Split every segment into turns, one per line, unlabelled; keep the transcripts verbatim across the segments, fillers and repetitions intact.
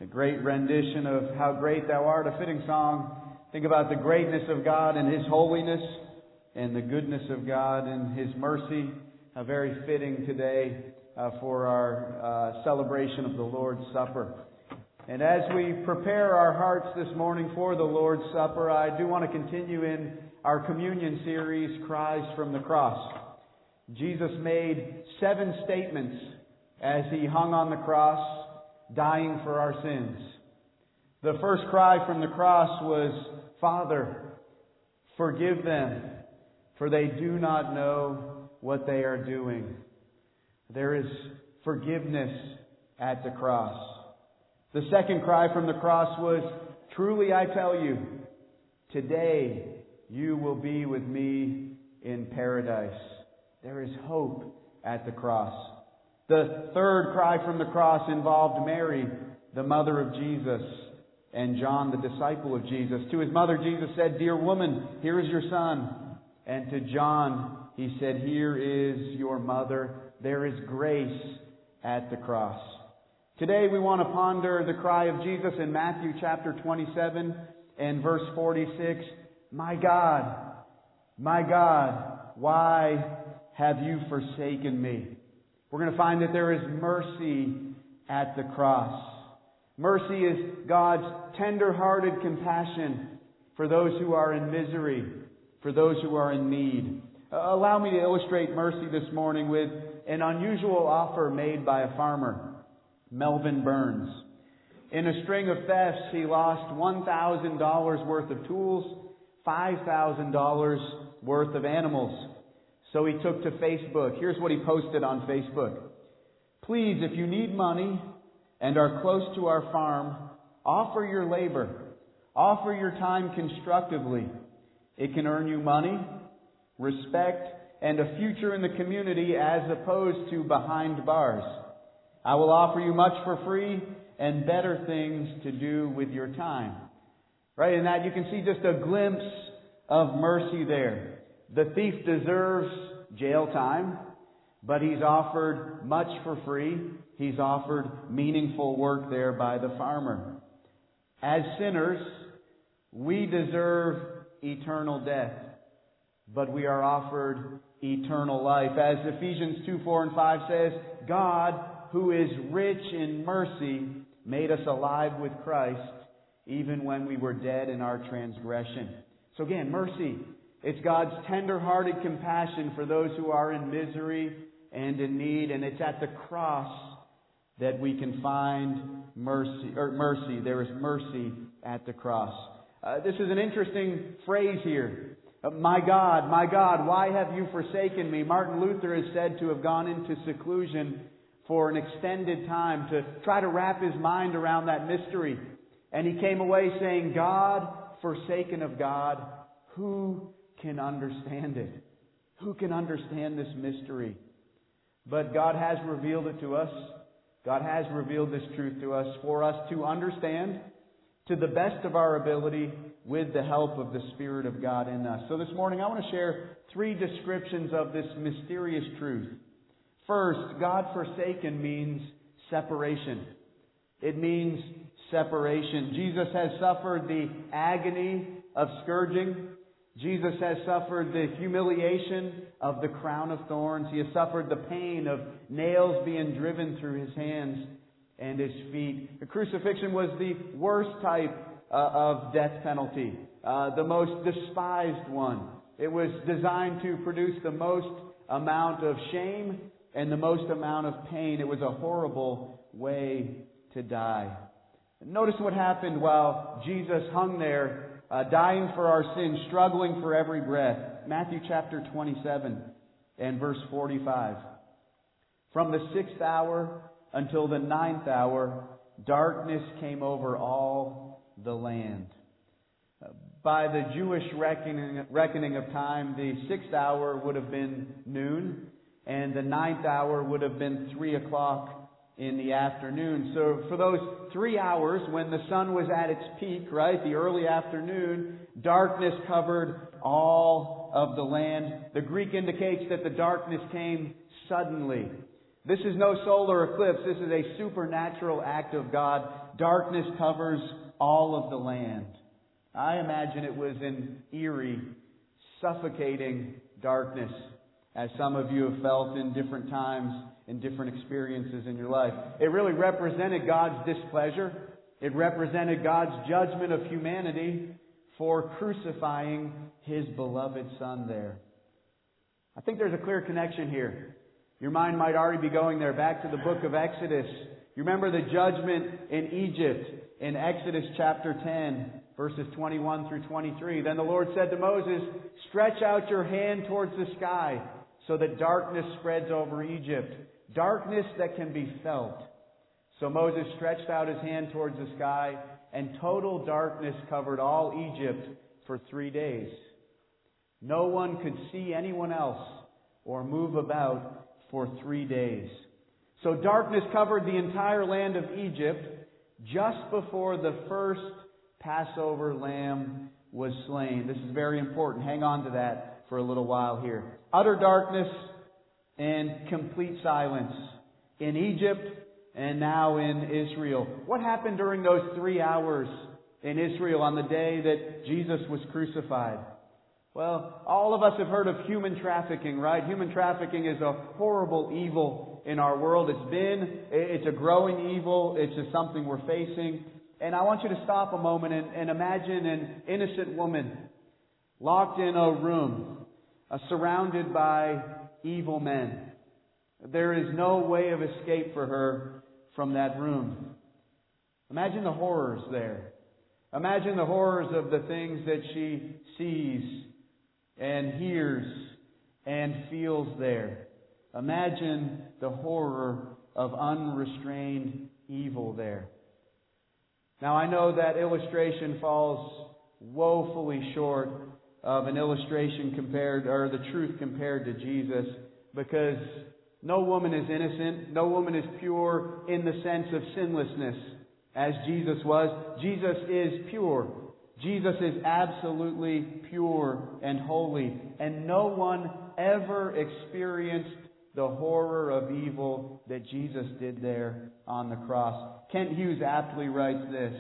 great rendition of How Great Thou Art, a fitting song. Think about the greatness of God and His holiness and the goodness of God and His mercy. How very fitting today uh, for our uh, celebration of the Lord's Supper. And as we prepare our hearts this morning for the Lord's Supper, I do want to continue in our communion series, Cries from the Cross. Jesus made seven statements as He hung on the cross, dying for our sins. The first cry from the cross was, Father, forgive them, for they do not know what they are doing. There is forgiveness at the cross. The second cry from the cross was, Truly I tell you, today you will be with me in paradise. There is hope at the cross. The third cry from the cross involved Mary, the mother of Jesus, and John, the disciple of Jesus. To his mother, Jesus said, Dear woman, here is your son. And to John, he said, Here is your mother. There is grace at the cross. Today we want to ponder the cry of Jesus in Matthew chapter twenty-seven and verse forty-six. My God, my God, why have you forsaken me? We're going to find that there is mercy at the cross. Mercy is God's tender-hearted compassion for those who are in misery, for those who are in need. Uh, allow me to illustrate mercy this morning with an unusual offer made by a farmer, Melvin Burns. In a string of thefts, he lost one thousand dollars worth of tools, five thousand dollars worth of animals. So he took to Facebook. Here's what he posted on Facebook. Please, if you need money and are close to our farm, offer your labor. Offer your time constructively. It can earn you money, respect, and a future in the community as opposed to behind bars. I will offer you much for free and better things to do with your time. Right in that you can see just a glimpse of mercy there. The thief deserves jail time, but he's offered much for free. He's offered meaningful work there by the farmer. As sinners, we deserve eternal death, but we are offered eternal life. As Ephesians two, four, and five says, God, who is rich in mercy, made us alive with Christ, even when we were dead in our transgression. So again, mercy. It's God's tender-hearted compassion for those who are in misery and in need. And it's at the cross that we can find mercy. Or mercy. There is mercy at the cross. Uh, this is an interesting phrase here. Uh, my God, my God, why have you forsaken me? Martin Luther is said to have gone into seclusion for an extended time to try to wrap his mind around that mystery. And he came away saying, God, forsaken of God, who can understand it? Who can understand this mystery? But God has revealed it to us. God has revealed this truth to us for us to understand to the best of our ability with the help of the Spirit of God in us. So this morning I want to share three descriptions of this mysterious truth. First, God forsaken means separation. It means separation. Jesus has suffered the agony of scourging. Jesus has suffered the humiliation of the crown of thorns. He has suffered the pain of nails being driven through His hands and His feet. The crucifixion was the worst type uh, of death penalty, uh, the most despised one. It was designed to produce the most amount of shame and the most amount of pain. It was a horrible way to die. Notice what happened while Jesus hung there, Uh, dying for our sins, struggling for every breath. Matthew chapter twenty-seven and verse forty-five. From the sixth hour until the ninth hour, darkness came over all the land. Uh, by the Jewish reckoning, reckoning of time, the sixth hour would have been noon, and the ninth hour would have been three o'clock in the afternoon. So for those three hours when the sun was at its peak, right, the early afternoon, darkness covered all of the land. The Greek indicates that the darkness came suddenly. This is no solar eclipse. This is a supernatural act of God. Darkness covers all of the land. I imagine it was an eerie, suffocating darkness, as some of you have felt in different times, in different experiences in your life. It really represented God's displeasure. It represented God's judgment of humanity for crucifying His beloved Son there. I think there's a clear connection here. Your mind might already be going there, back to the book of Exodus. You remember the judgment in Egypt in Exodus chapter ten, verses twenty-one through twenty-three. Then the Lord said to Moses, "Stretch out your hand towards the sky, so that darkness spreads over Egypt, darkness that can be felt." So Moses stretched out his hand towards the sky, and total darkness covered all Egypt for three days. No one could see anyone else or move about for three days. So darkness covered the entire land of Egypt just before the first Passover lamb was slain. This is very important. Hang on to that for a little while here. Utter darkness and complete silence in Egypt and now in Israel. What happened during those three hours in Israel on the day that Jesus was crucified? Well, all of us have heard of human trafficking, right? Human trafficking is a horrible evil in our world. It's been, it's a growing evil. It's just something we're facing. And I want you to stop a moment and, and imagine an innocent woman locked in a room, uh, surrounded by evil men. There is no way of escape for her from that room. Imagine the horrors there. Imagine the horrors of the things that she sees and hears and feels there. Imagine the horror of unrestrained evil there. Now, I know that illustration falls woefully short of an illustration compared, or the truth compared to Jesus, because no woman is innocent, no woman is pure in the sense of sinlessness as Jesus was. Jesus is pure. Jesus is absolutely pure and holy. And no one ever experienced the horror of evil that Jesus did there on the cross. Kent Hughes aptly writes this: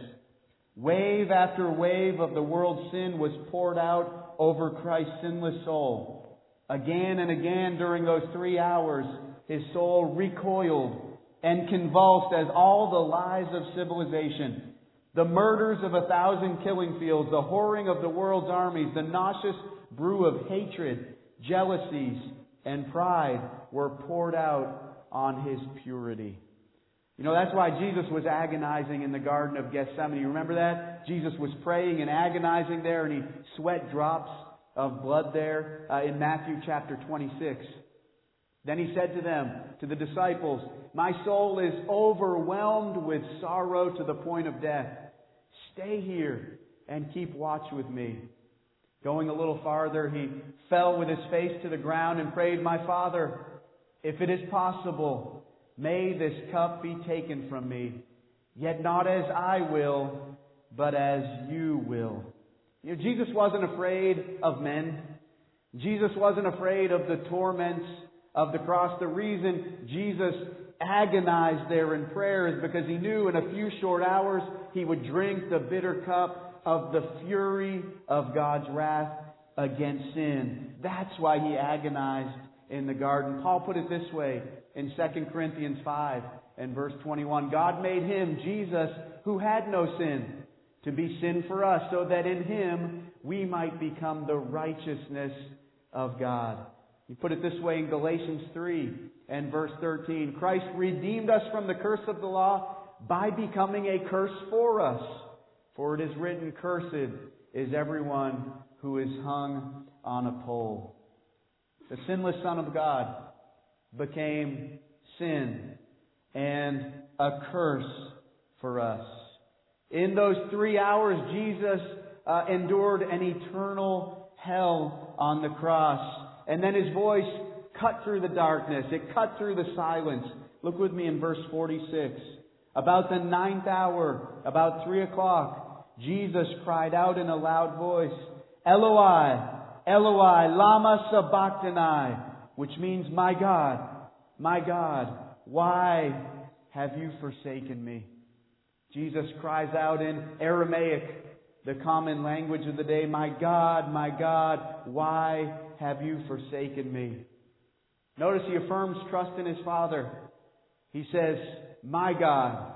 "Wave after wave of the world's sin was poured out over Christ's sinless soul. Again and again during those three hours, His soul recoiled and convulsed as all the lies of civilization, the murders of a thousand killing fields, the whoring of the world's armies, the nauseous brew of hatred, jealousies, and pride were poured out on His purity." You know, that's why Jesus was agonizing in the Garden of Gethsemane. You remember that? Jesus was praying and agonizing there, and He sweat drops of blood there uh, in Matthew chapter twenty-six. Then He said to them, to the disciples, "My soul is overwhelmed with sorrow to the point of death. Stay here and keep watch with me." Going a little farther, He fell with His face to the ground and prayed, "My Father, if it is possible, may this cup be taken from me, yet not as I will, but as You will." You know, Jesus wasn't afraid of men. Jesus wasn't afraid of the torments of the cross. The reason Jesus agonized there in prayer is because He knew in a few short hours He would drink the bitter cup of the fury of God's wrath against sin. That's why He agonized in the garden. Paul put it this way in Second Corinthians five and verse twenty-one. "God made Him, Jesus, who had no sin, to be sin for us, so that in Him we might become the righteousness of God." He put it this way in Galatians three and verse thirteen. "Christ redeemed us from the curse of the law by becoming a curse for us. For it is written, 'Cursed is everyone who is hung on a pole.'" The sinless Son of God became sin and a curse for us. In those three hours, Jesus uh, endured an eternal hell on the cross. And then His voice cut through the darkness. It cut through the silence. Look with me in verse forty-six. "About the ninth hour, about three o'clock, Jesus cried out in a loud voice, 'Eloi, Eloi, lama sabachthani,' which means, 'My God, my God, why have you forsaken me? Jesus cries out in Aramaic, the common language of the day, my God, my God, why have you forsaken me? Notice he affirms trust in his Father. He says, my God,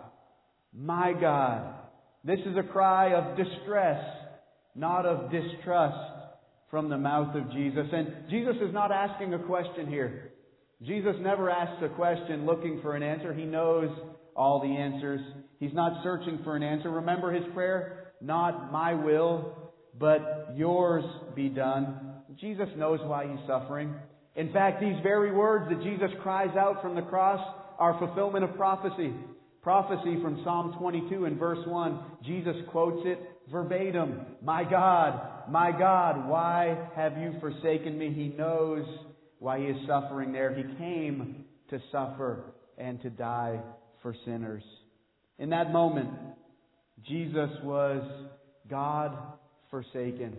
my God. This is a cry of distress, not of distrust from the mouth of Jesus. And Jesus is not asking a question here. Jesus never asks a question looking for an answer. He knows all the answers. He's not searching for an answer. Remember his prayer? Not my will, but yours be done. Jesus knows why he's suffering. In fact, these very words that Jesus cries out from the cross are fulfillment of prophecy. Prophecy from Psalm twenty-two and verse one. Jesus quotes it verbatim. My God, my God, why have you forsaken me? He knows why he is suffering there. He came to suffer and to die for sinners. In that moment, Jesus was God forsaken.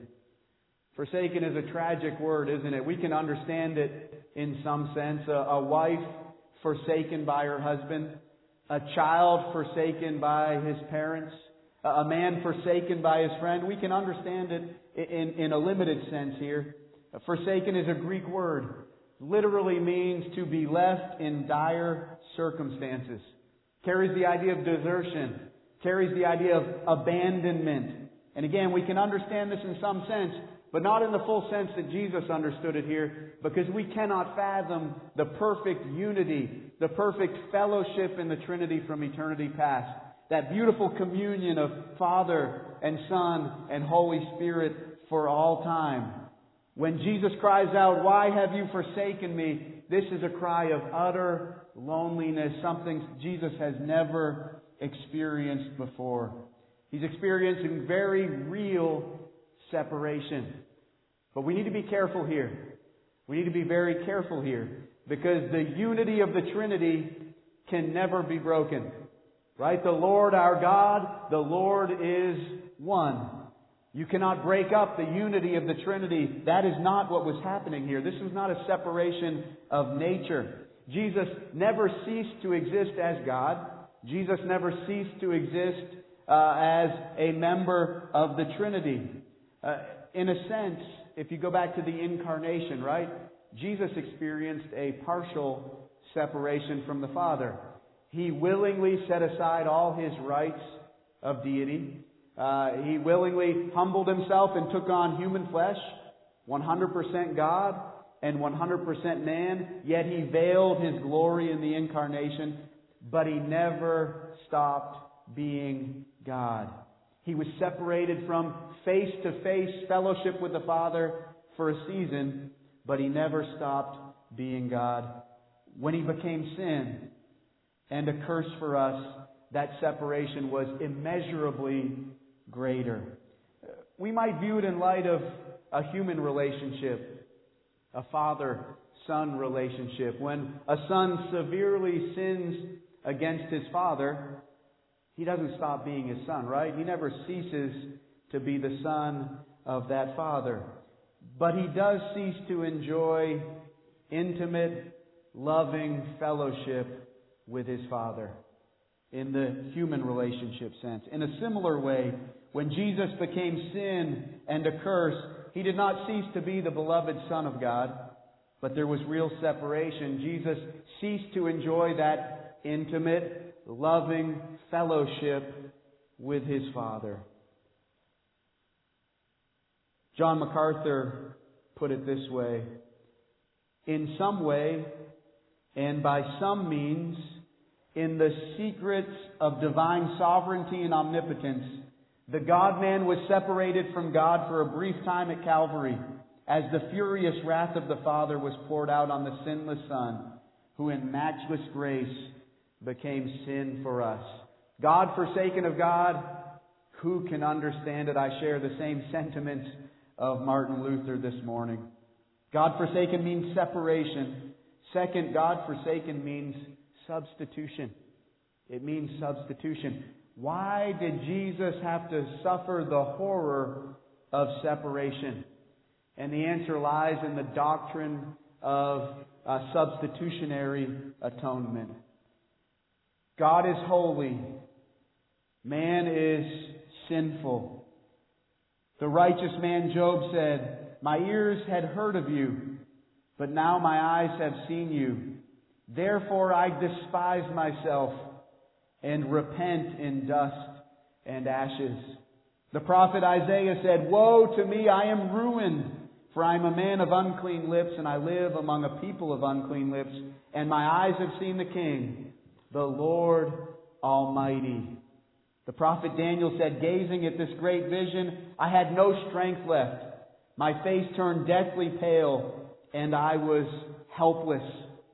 Forsaken is a tragic word, isn't it? We can understand it in some sense. A, a wife forsaken by her husband. A child forsaken by his parents. A man forsaken by his friend. We can understand it in, in a limited sense here. Forsaken is a Greek word. Literally means to be left in dire circumstances. Carries the idea of desertion. Carries the idea of abandonment. And again, we can understand this in some sense, but not in the full sense that Jesus understood it here, because we cannot fathom the perfect unity, the perfect fellowship in the Trinity from eternity past. That beautiful communion of Father and Son and Holy Spirit for all time. When Jesus cries out, why have you forsaken me? This is a cry of utter loneliness, something Jesus has never experienced before. He's experiencing very real separation. But we need to be careful here. We need to be very careful here, because the unity of the Trinity can never be broken. Right? The Lord our God, the Lord is one. You cannot break up the unity of the Trinity. That is not what was happening here. This was not a separation of nature. Jesus never ceased to exist as God. Jesus never ceased to exist uh, as a member of the Trinity. Uh, in a sense, if you go back to the incarnation, right? Jesus experienced a partial separation from the Father. He willingly set aside all his rights of deity. Uh, he willingly humbled himself and took on human flesh, one hundred percent God and one hundred percent man, yet he veiled his glory in the incarnation, but he never stopped being God. He was separated from face-to-face fellowship with the Father for a season, but he never stopped being God. When he became sin and a curse for us, that separation was immeasurably greater. We might view it in light of a human relationship, a father-son relationship. When a son severely sins against his father, he doesn't stop being his son, right? He never ceases to be the son of that father. But he does cease to enjoy intimate, loving fellowship with his Father in the human relationship sense. In a similar way, when Jesus became sin and a curse, he did not cease to be the beloved Son of God, but there was real separation. Jesus ceased to enjoy that intimate, loving fellowship with his Father. John MacArthur put it this way: in some way, and by some means, in the secrets of divine sovereignty and omnipotence, the God-man was separated from God for a brief time at Calvary, as the furious wrath of the Father was poured out on the sinless Son, who in matchless grace became sin for us. God forsaken of God, who can understand it? I share the same sentiments of Martin Luther this morning. God forsaken means separation. Second, God forsaken means substitution. It means substitution. Why did Jesus have to suffer the horror of separation? And the answer lies in the doctrine of uh, substitutionary atonement. God is holy. Man is sinful. The righteous man Job said, "My ears had heard of you, but now my eyes have seen you. Therefore I despise myself and repent in dust and ashes." The prophet Isaiah said, "Woe to me, I am ruined, for I am a man of unclean lips, and I live among a people of unclean lips, and my eyes have seen the King, the Lord Almighty." The prophet Daniel said, "Gazing at this great vision, I had no strength left. My face turned deathly pale, and I was helpless."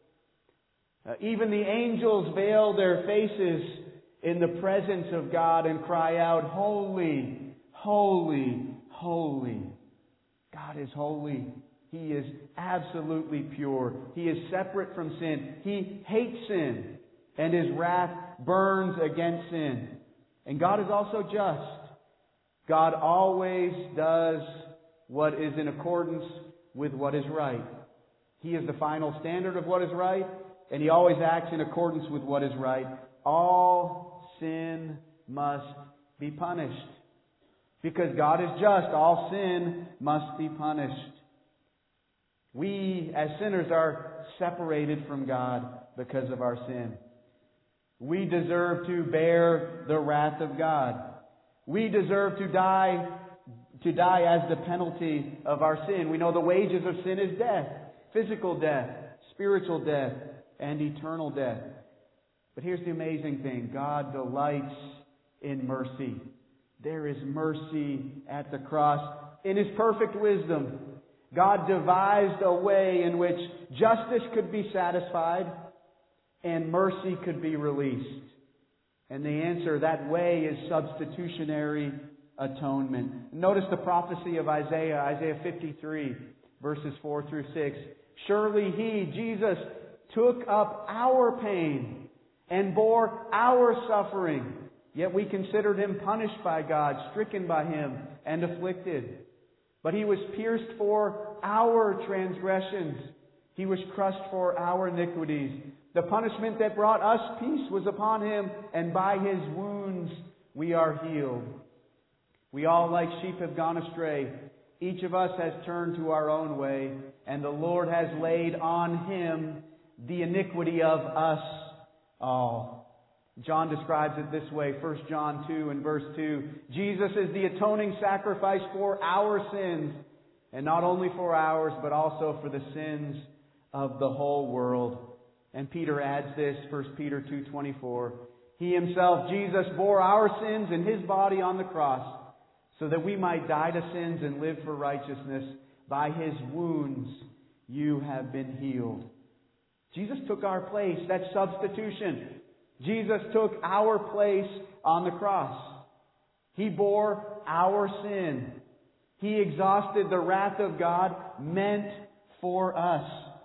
Uh, even the angels veil their faces in the presence of God and cry out, "Holy, holy, holy." God is holy. He is absolutely pure. He is separate from sin. He hates sin, and His wrath burns against sin. And God is also just. God always does what is in accordance with what is right. He is the final standard of what is right, and He always acts in accordance with what is right. All sin must be punished. Because God is just, all sin must be punished. We, as sinners, are separated from God because of our sin. We deserve to bear the wrath of God. We deserve to die, to die as the penalty of our sin. We know the wages of sin is death, physical death, spiritual death, and eternal death. But here's the amazing thing. God delights in mercy. There is mercy at the cross. In His perfect wisdom, God devised a way in which justice could be satisfied and mercy could be released. And the answer, that way, is substitutionary atonement. Notice the prophecy of Isaiah, Isaiah fifty-three, verses four through six. "Surely He, Jesus, took up our pain and bore our suffering. Yet we considered Him punished by God, stricken by Him, and afflicted. But He was pierced for our transgressions. He was crushed for our iniquities. The punishment that brought us peace was upon Him, and by His wounds we are healed. We all like sheep have gone astray. Each of us has turned to our own way, and the Lord has laid on Him the iniquity of us all." John describes it this way, First John two and verse two. "Jesus is the atoning sacrifice for our sins, and not only for ours, but also for the sins of the whole world." And Peter adds this, First Peter two twenty-four. "He Himself, Jesus, bore our sins in His body on the cross, so that we might die to sins and live for righteousness. By His wounds you have been healed." Jesus took our place. That's substitution. Jesus took our place on the cross. He bore our sin. He exhausted the wrath of God meant for us.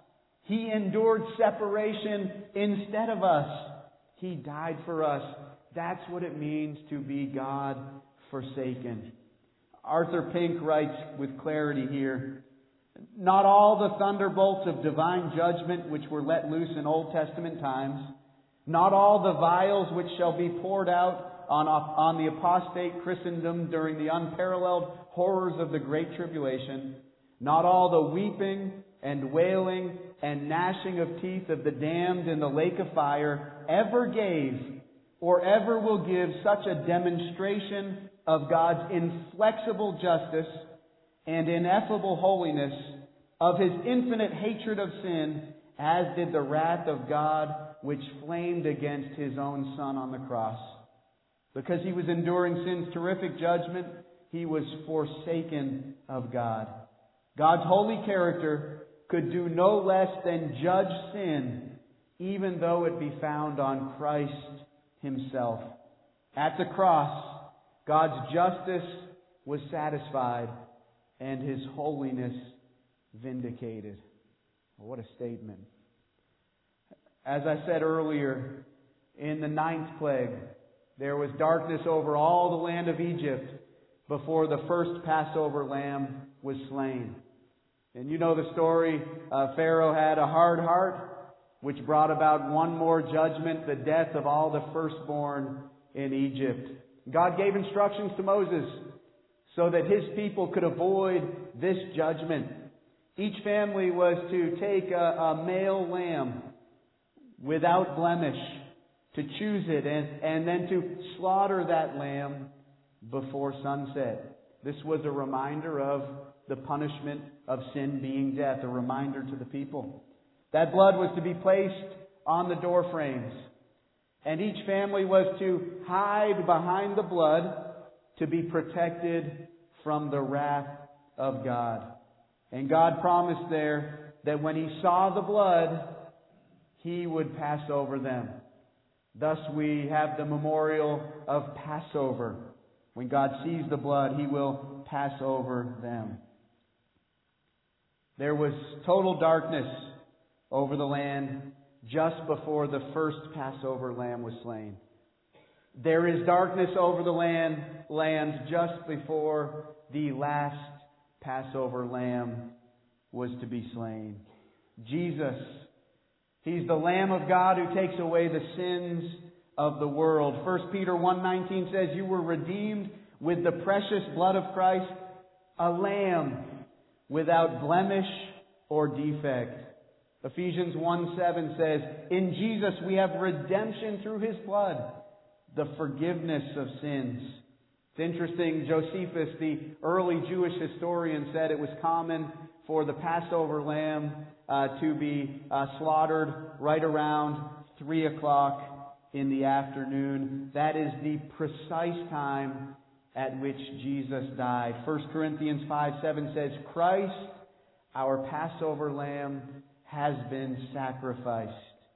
He endured separation instead of us. He died for us. That's what it means to be God forsaken. Arthur Pink writes with clarity here, "Not all the thunderbolts of divine judgment which were let loose in Old Testament times, not all the vials which shall be poured out on, on the apostate Christendom during the unparalleled horrors of the Great Tribulation, not all the weeping and wailing and gnashing of teeth of the damned in the lake of fire ever gave or ever will give such a demonstration of God's inflexible justice and ineffable holiness, of His infinite hatred of sin, as did the wrath of God which flamed against His own Son on the cross. Because He was enduring sin's terrific judgment, He was forsaken of God. God's holy character could do no less than judge sin, even though it be found on Christ Himself. At the cross, God's justice was satisfied and His holiness vindicated. What a statement. As I said earlier, in the ninth plague, there was darkness over all the land of Egypt before the first Passover lamb was slain. And you know the story. Uh, Pharaoh had a hard heart. which brought about one more judgment, the death of all the firstborn in Egypt. God gave instructions to Moses so that his people could avoid this judgment. Each family was to take a, a male lamb without blemish, to choose it, and, and then to slaughter that lamb before sunset. This was a reminder of the punishment of sin being death, a reminder to the people. That blood was to be placed on the door frames, and each family was to hide behind the blood to be protected from the wrath of God. And God promised there that when He saw the blood, He would pass over them. Thus we have the memorial of Passover. When God sees the blood, He will pass over them. There was total darkness over the land just before the first Passover lamb was slain. There is darkness over the land, land just before the last Passover lamb was to be slain. Jesus, He's the Lamb of God who takes away the sins of the world. First Peter one nineteen says, "You were redeemed with the precious blood of Christ, a lamb without blemish or defect." Ephesians one seven says, "In Jesus we have redemption through His blood, the forgiveness of sins." It's interesting, Josephus, the early Jewish historian, said it was common for the Passover lamb uh, to be uh, slaughtered right around three o'clock in the afternoon. That is the precise time at which Jesus died. First Corinthians five seven says, "Christ, our Passover lamb, has been sacrificed."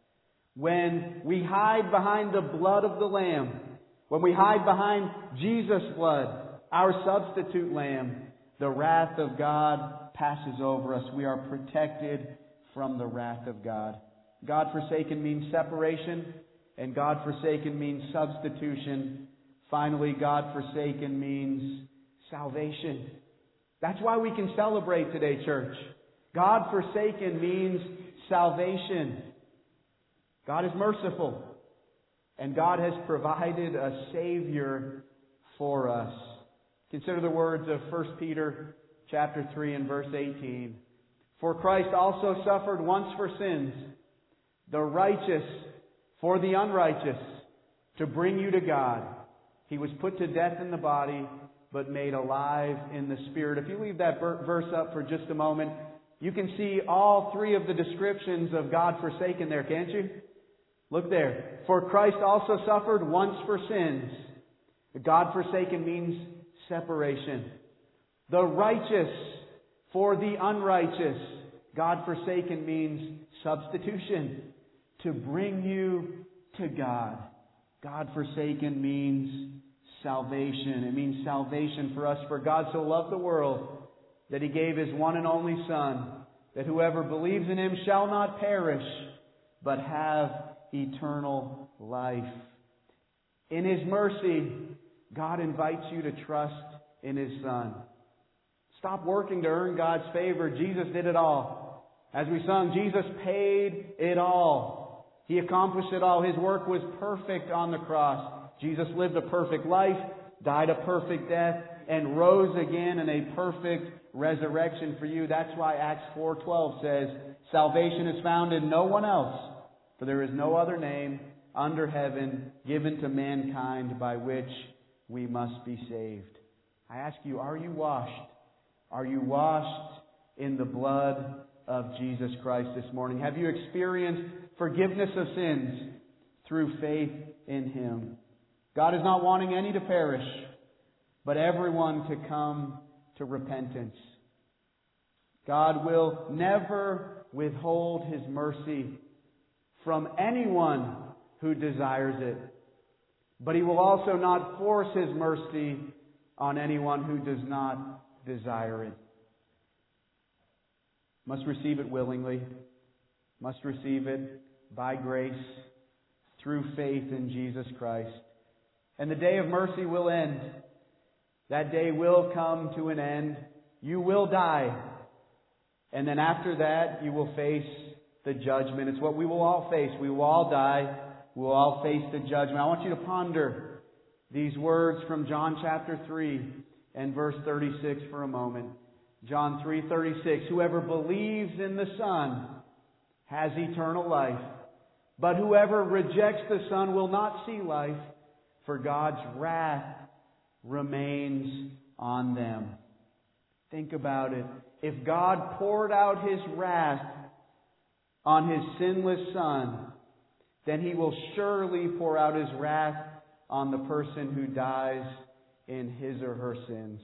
When we hide behind the blood of the Lamb, when we hide behind Jesus' blood, our substitute lamb, the wrath of God passes over us. We are protected from the wrath of God. God forsaken means separation, and God forsaken means substitution. Finally, God forsaken means salvation. That's why we can celebrate today, church. God forsaken means salvation. God is merciful, and God has provided a Savior for us. Consider the words of First Peter chapter three and verse eighteen. "For Christ also suffered once for sins, the righteous for the unrighteous, to bring you to God. He was put to death in the body, but made alive in the Spirit." If you leave that verse up for just a moment, you can see all three of the descriptions of God forsaken there, can't you? Look there. "For Christ also suffered once for sins." God forsaken means separation. "The righteous for the unrighteous." God forsaken means substitution. To bring you to God. God forsaken means salvation. It means salvation for us. "For God so loved the world that He gave His one and only Son, that whoever believes in Him shall not perish, but have eternal life." In His mercy, God invites you to trust in His Son. Stop working to earn God's favor. Jesus did it all. As we sung, Jesus paid it all. He accomplished it all. His work was perfect on the cross. Jesus lived a perfect life, died a perfect death, and rose again in a perfect resurrection for you. That's why Acts four twelve says, "Salvation is found in no one else, for there is no other name under heaven given to mankind by which we must be saved." I ask you, are you washed? Are you washed in the blood of Jesus Christ this morning? Have you experienced forgiveness of sins through faith in Him? God is not wanting any to perish, but everyone to come to repentance. God will never withhold His mercy from anyone who desires it. But He will also not force His mercy on anyone who does not desire it. Must receive it willingly. Must receive it by grace through faith in Jesus Christ. And the day of mercy will end. That day will come to an end. You will die. And then after that, you will face the judgment. It's what we will all face. We will all die. We will all face the judgment. I want you to ponder these words from John chapter three and verse thirty-six for a moment. John three thirty-six, whoever believes in the Son has eternal life, but whoever rejects the Son will not see life, for God's wrath remains on them. Think about it. If God poured out His wrath on His sinless Son, then He will surely pour out His wrath on the person who dies in his or her sins.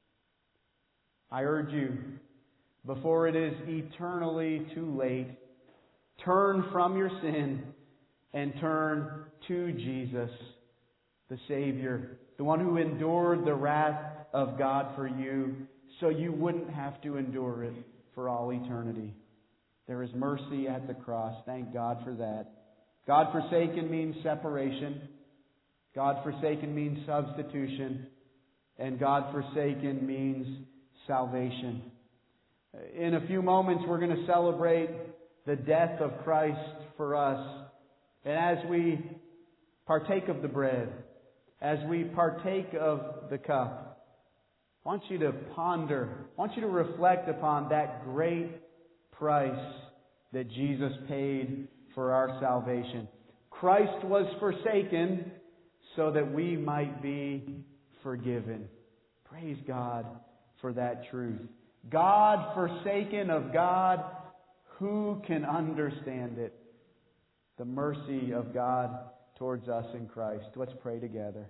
I urge you, before it is eternally too late, turn from your sin and turn to Jesus, the Savior, the one who endured the wrath of God for you, so you wouldn't have to endure it for all eternity. There is mercy at the cross. Thank God for that. God forsaken means separation. God forsaken means substitution. And God forsaken means salvation. In a few moments, we're going to celebrate the death of Christ for us. And as we partake of the bread, as we partake of the cup, I want you to ponder, I want you to reflect upon that great price that Jesus paid for our salvation. Christ was forsaken so that we might be forgiven. Praise God for that truth. God forsaken of God, who can understand it? The mercy of God towards us in Christ. Let's pray together.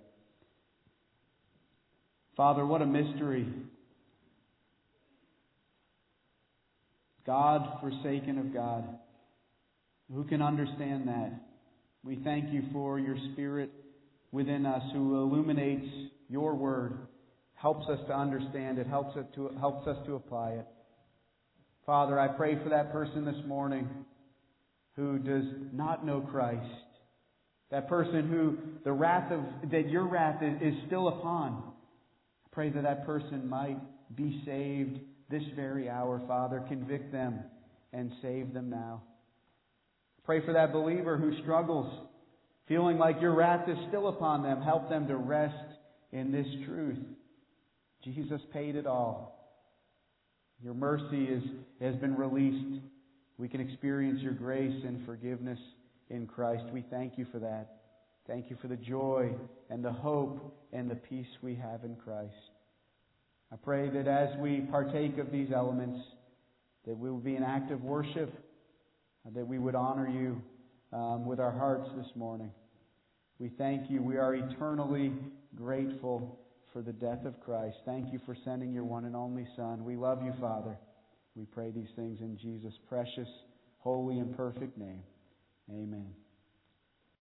Father, what a mystery. God forsaken of God. Who can understand that? We thank you for your Spirit within us who illuminates your word, helps us to understand it, helps us to, helps us to apply it. Father, I pray for that person this morning who does not know Christ. That person who the wrath of, that your wrath is, is still upon. I pray that that person might be saved this very hour. Father, convict them and save them now. Pray for that believer who struggles, feeling like your wrath is still upon them. Help them to rest in this truth. Jesus paid it all. Your mercy is, has been released. We can experience your grace and forgiveness in Christ. We thank you for that. Thank you for the joy and the hope and the peace we have in Christ. I pray that as we partake of these elements, that we will be an act of worship, that we would honor you um, with our hearts this morning. We thank you. We are eternally grateful for the death of Christ. Thank you for sending your one and only Son. We love you, Father. We pray these things in Jesus' precious, holy, and perfect name. Amen.